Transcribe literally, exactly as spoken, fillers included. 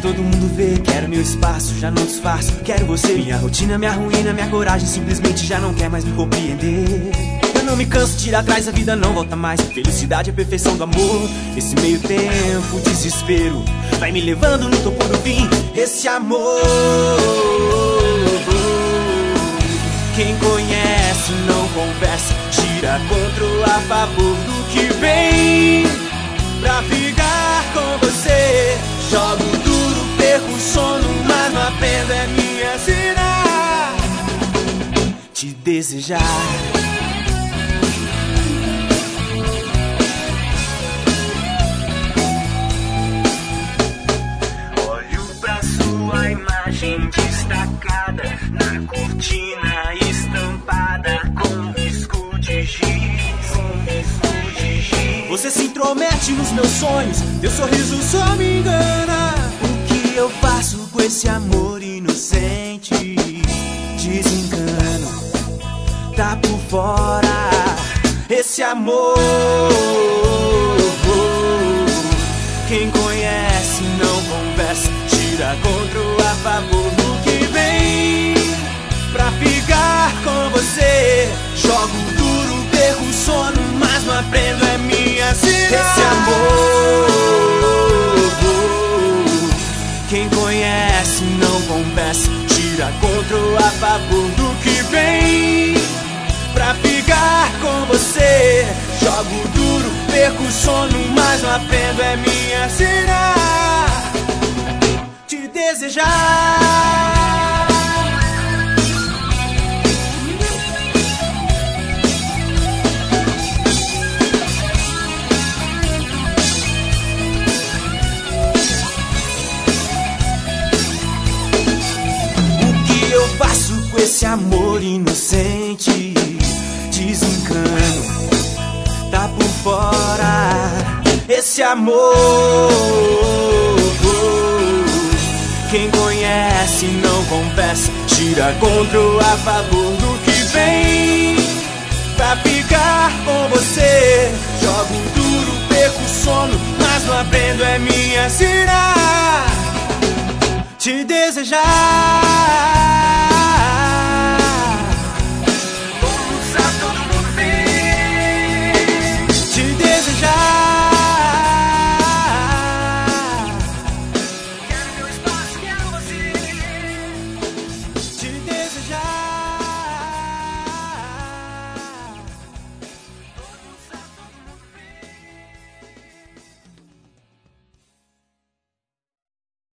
todo mundo vê. Quero meu espaço, já não disfarço. Quero você, minha rotina, minha ruína, minha coragem simplesmente já não quer mais me compreender. Eu não me canso de ir atrás, a vida não volta mais. Felicidade é a perfeição do amor. Esse meio tempo, desespero vai me levando no topo do fim. Esse amor, quem conhece não conversa, tira controle a favor do que vem. Pra ficar com você, jogo duro, perco o sono, mas não aprendo, é minha sina te desejar. Olho pra sua imagem destacada na cortina estampada com risco de giz, com risco de giz. Você se intromete nos meus sonhos, teu sorriso só me engana. O que eu faço com esse amor inocente? Desencano, tá por fora. Esse amor, quem conhece não conversa, tira controle a favor do que vem. Pra ficar com você, jogo duro, perco o sono, mas não aprendo, é minha sina. Esse amor, quem conhece não conversa, tira controle a favor do que vem. Pra ficar com você, jogo duro, perco o sono, mas não aprendo, é minha sina te desejar. Faço com esse amor inocente, desencano, tá por fora. Esse amor, quem conhece não confessa, tira controle a favor do que vem. Pra ficar com você, jogo duro, perco o sono, mas não aprendo, é minha sina te desejar.